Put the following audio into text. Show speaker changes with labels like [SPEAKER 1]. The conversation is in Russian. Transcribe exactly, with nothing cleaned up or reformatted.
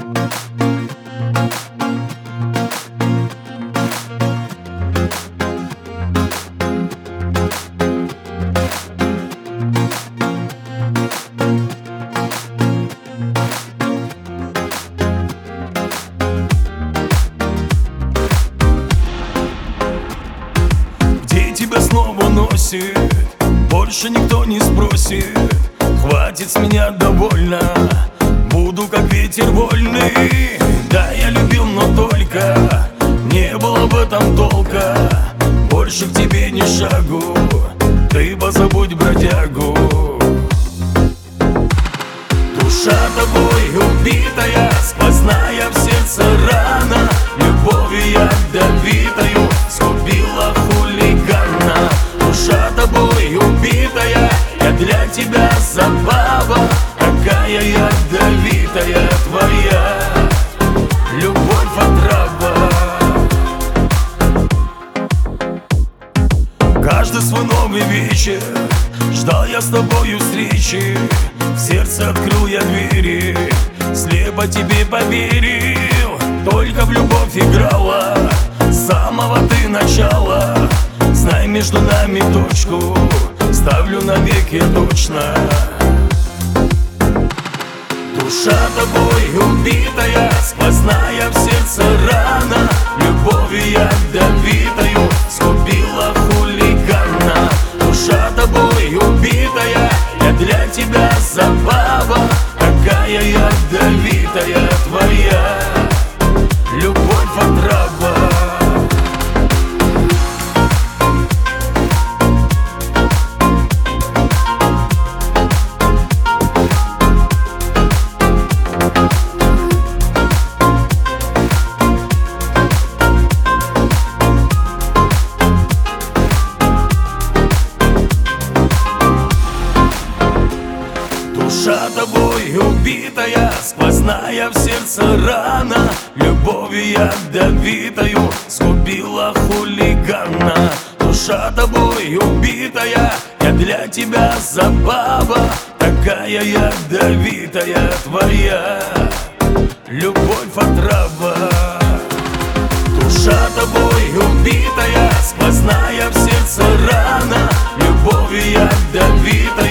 [SPEAKER 1] Где тебя снова носит, больше никто не спросит. Хватит с меня, довольно, буду как ветер вольный. Да, я любил, но только не было в этом толка. Больше к тебе ни шагу, ты позабудь бродягу. Душа тобой убитая, сквозная в сердце рана. Любовью ядовитою сгубила хулигана. Душа тобой убитая, я для тебя забава. Какая ядовитая твоя любовь отрава. Каждый свой новый вечер ждал я с тобою встречи. В сердце открыл я двери, слепо тебе поверил. Только в любовь играла с самого ты начала. Знай, между нами точку ставлю навеки точно. Душа тобой убитая, сквозная в сердце рана. Любовью ядовитою сгубила хулигана. Душа тобой убитая, я для тебя забава. Какая ядовитая твоя любовь отрава. Душа тобой убитая, сквозная в сердце рана. Любовью ядовитою сгубила хулигана. Душа тобой убитая, я для тебя забава. Такая ядовитая твоя любовь отрава. Душа тобой убитая, сквозная в сердце рана. Любовью ядовитою